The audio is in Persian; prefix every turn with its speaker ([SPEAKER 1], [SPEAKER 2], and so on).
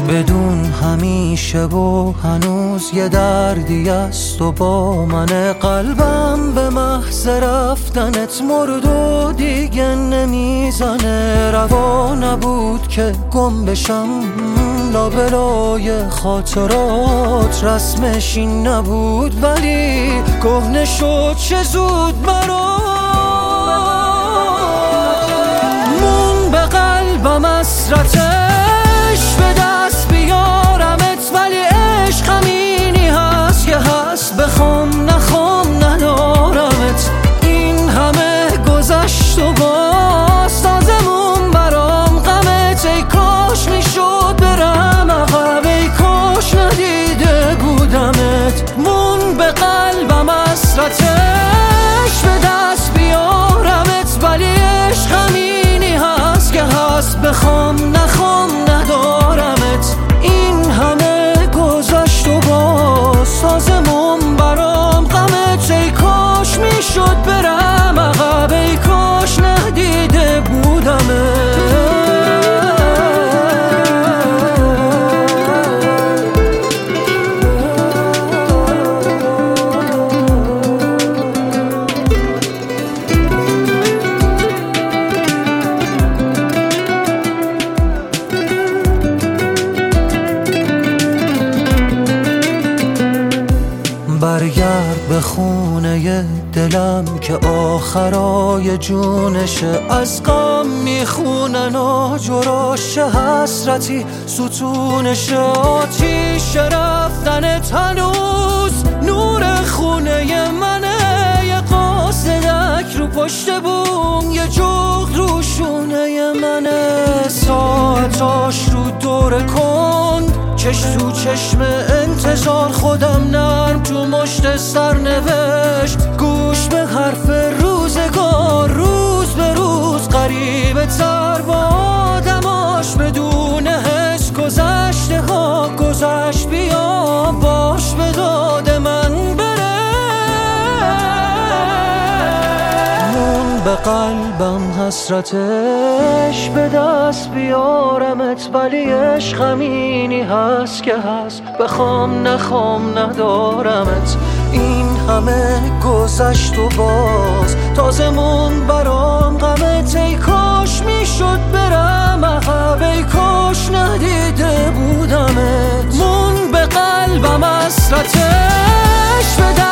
[SPEAKER 1] بدون همیشه و هنوز یه دردی است و با من قلبم به محض رفتنت مرد و دیگه نمیزنه. روا نبود که گم بشم لابلای خاطرات، رسمش این نبود ولی کهنه شد چه زود برات. مون به قلبم حسرتش به دست بیارمت، ولی عشق همینی هست که هست، بخوام نخوام ندارمت. این همه گذشت و باز تازمون برام غمت. ای کاش میشد برم عقب، ای کاش ندیده بودمت. مون به قلبم حسرتش به دست بیارمت، ولی عشق همینی هست که هست، بخوام نخوام ندارمت. این همه گذشت و باز تازمون برام غمت. ای کاش میشد برم عقب، ای کاش ندیده بودمت. برگرد به خونه دلم که آخرای جونشه، از غم میخونن آجراش حسرتی ستونشه. آتیش رفتنت هنوز نور خونه منه، یه قاصدک رو پشت بوم، یه جغد رو شونه منه. ساعتاش رو دور کند، چش تو چشم انتظار، خودم نرم تو مشت سرنوشت. گوش به حرف روزگار، روز به روز غریبه تر با آدماش. بدون حس گذشته ها گذشت، بیا باش به داد من بره. مون به قلبم حسرتش به دست بیارمت، ولی عشق همینی هست که هست، بخوام نخوام ندارمت. این همه گذشت و باز تازمون برام غمت. ای کاش میشد برم عقب، ای کاش ندیده بودمت. مون به قلبم حسرتش به